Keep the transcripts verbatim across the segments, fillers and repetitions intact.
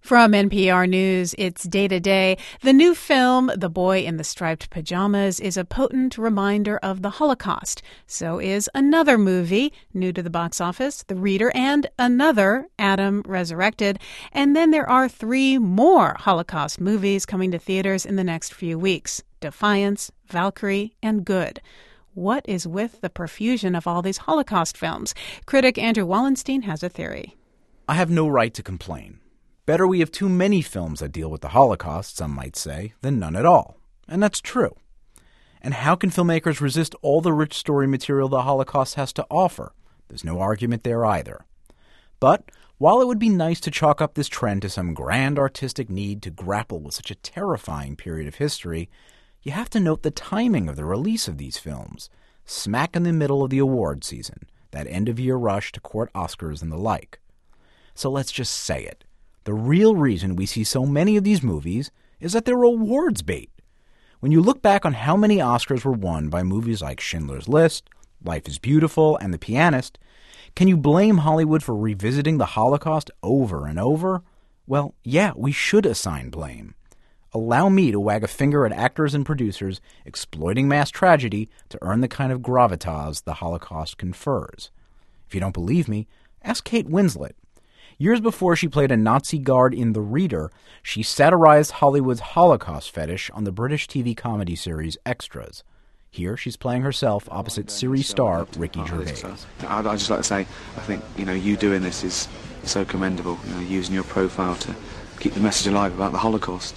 From N P R News, it's Day to Day. The new film, The Boy in the Striped Pajamas, is a potent reminder of the Holocaust. So is another movie, new to the box office, The Reader, and another, Adam Resurrected. And then there are three more Holocaust movies coming to theaters in the next few weeks: Defiance, Valkyrie, and Good. What is with the profusion of all these Holocaust films? Critic Andrew Wallenstein has a theory. I have no right to complain. Better we have too many films that deal with the Holocaust, some might say, than none at all. And that's true. And how can filmmakers resist all the rich story material the Holocaust has to offer? There's no argument there either. But while it would be nice to chalk up this trend to some grand artistic need to grapple with such a terrifying period of history, you have to note the timing of the release of these films, smack in the middle of the award season, that end-of-year rush to court Oscars and the like. So let's just say it. The real reason we see so many of these movies is that they're awards bait. When you look back on how many Oscars were won by movies like Schindler's List, Life is Beautiful, and The Pianist, can you blame Hollywood for revisiting the Holocaust over and over? Well, yeah, we should assign blame. Allow me to wag a finger at actors and producers exploiting mass tragedy to earn the kind of gravitas the Holocaust confers. If you don't believe me, ask Kate Winslet. Years before she played a Nazi guard in The Reader, she satirized Hollywood's Holocaust fetish on the British T V comedy series Extras. Here, she's playing herself opposite series star Ricky Gervais. I'd, I'd just like to say, I think, you know, you doing this is so commendable, you know, using your profile to keep the message alive about the Holocaust.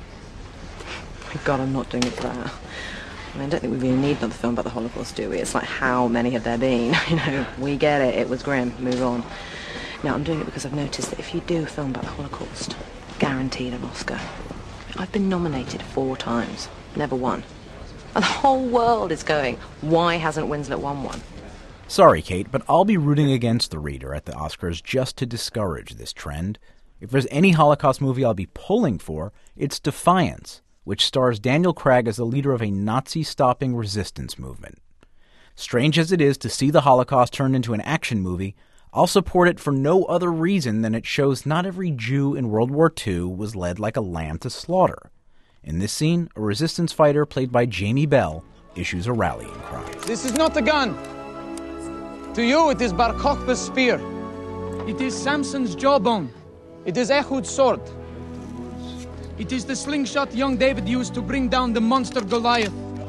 My God, I'm not doing it for that. I mean, I don't think we really need another film about the Holocaust, do we? It's like, how many have there been? You know, we get it, it was grim, move on. Now, I'm doing it because I've noticed that if you do a film about the Holocaust, guaranteed an Oscar. I've been nominated four times, never won. And the whole world is going, why hasn't Winslet won one? Sorry, Kate, but I'll be rooting against The Reader at the Oscars just to discourage this trend. If there's any Holocaust movie I'll be pulling for, it's Defiance, which stars Daniel Craig as the leader of a Nazi-stopping resistance movement. Strange as it is to see the Holocaust turned into an action movie, I'll support it for no other reason than it shows not every Jew in World War Two was led like a lamb to slaughter. In this scene, a resistance fighter played by Jamie Bell issues a rallying cry. This is not a gun. To you, it is Bar Kokhba's spear. It is Samson's jawbone. It is Ehud's sword. It is the slingshot young David used to bring down the monster Goliath.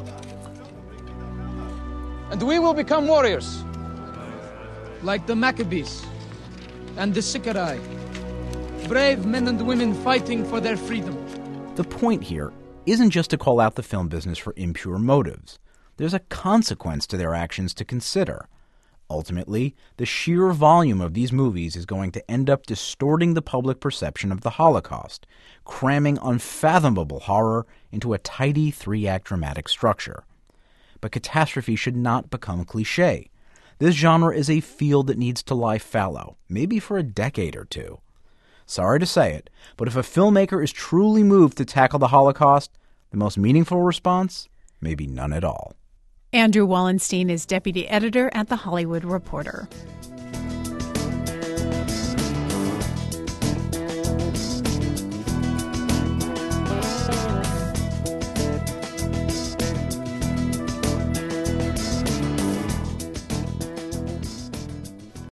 And we will become warriors, like the Maccabees and the Sicarii, brave men and women fighting for their freedom. The point here isn't just to call out the film business for impure motives. There's a consequence to their actions to consider. Ultimately, the sheer volume of these movies is going to end up distorting the public perception of the Holocaust, cramming unfathomable horror into a tidy three-act dramatic structure. But catastrophe should not become cliché. This genre is a field that needs to lie fallow, maybe for a decade or two. Sorry to say it, but if a filmmaker is truly moved to tackle the Holocaust, the most meaningful response may be none at all. Andrew Wallenstein is deputy editor at The Hollywood Reporter.